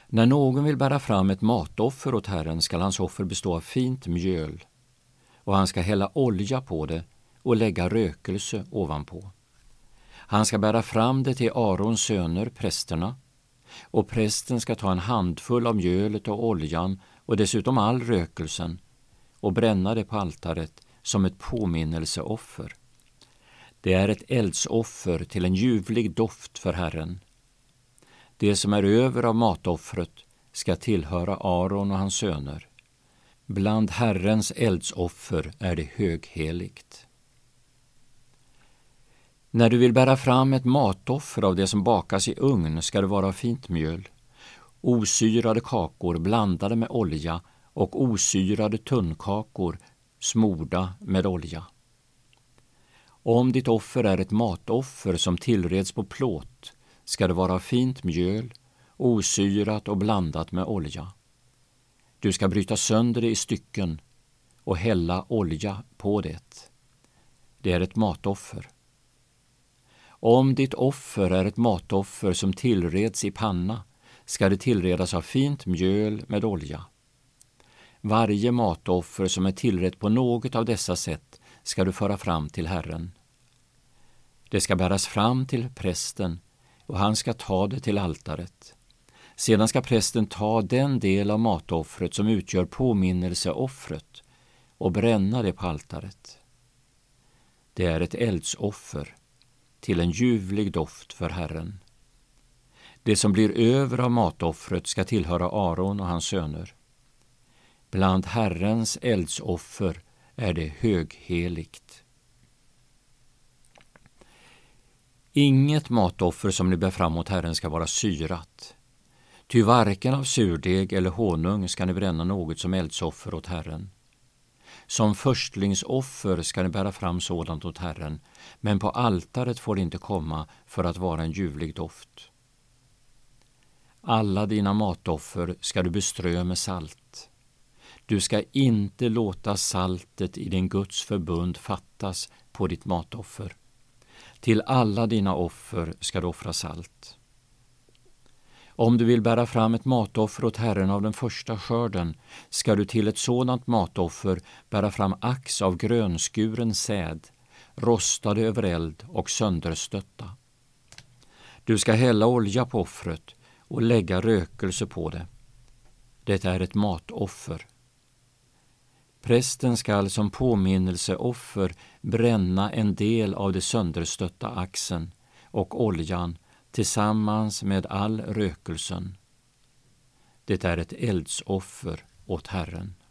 När någon vill bära fram ett matoffer åt Herren skall hans offer bestå av fint mjöl, och han ska hälla olja på det och lägga rökelse ovanpå. Han ska bära fram det till Arons söner, prästerna, och prästen ska ta en handfull av mjölet och oljan och dessutom all rökelsen och bränna det på altaret som ett påminnelseoffer. Det är ett eldsoffer till en ljuvlig doft för Herren. Det som är över av matoffret ska tillhöra Aron och hans söner. Bland Herrens eldsoffer är det högheligt. När du vill bära fram ett matoffer av det som bakas i ugn ska det vara av fint mjöl, osyrade kakor blandade med olja och osyrade tunnkakor smorda med olja. Om ditt offer är ett matoffer som tillreds på plåt ska det vara av fint mjöl, osyrat och blandat med olja. Du ska bryta sönder det i stycken och hälla olja på det. Det är ett matoffer. Om ditt offer är ett matoffer som tillreds i panna ska det tillredas av fint mjöl med olja. Varje matoffer som är tillrett på något av dessa sätt ska du föra fram till Herren. Det ska bäras fram till prästen och han ska ta det till altaret. Sedan ska prästen ta den del av matoffret som utgör påminnelseoffret och bränna det på altaret. Det är ett eldsoffer till en ljuvlig doft för Herren. Det som blir över av matoffret ska tillhöra Aron och hans söner. Bland Herrens eldsoffer är det högheligt. Inget matoffer som ni bär fram mot Herren ska vara syrat. Ty varken av surdeg eller honung ska ni bränna något som eldsoffer åt Herren. Som förstlingsoffer ska ni bära fram sådant åt Herren, men på altaret får det inte komma för att vara en ljuvlig doft. Alla dina matoffer ska du beströ med salt. Du ska inte låta saltet i din Guds förbund fattas på ditt matoffer. Till alla dina offer ska du offra salt. Om du vill bära fram ett matoffer åt Herren av den första skörden ska du till ett sådant matoffer bära fram ax av grönskuren säd, rostade över eld och sönderstötta. Du ska hälla olja på offret och lägga rökelse på det. Det är ett matoffer. Prästen skall som påminnelseoffer bränna en del av det sönderstötta axen och oljan tillsammans med all rökelsen. Det är ett eldsoffer åt Herren.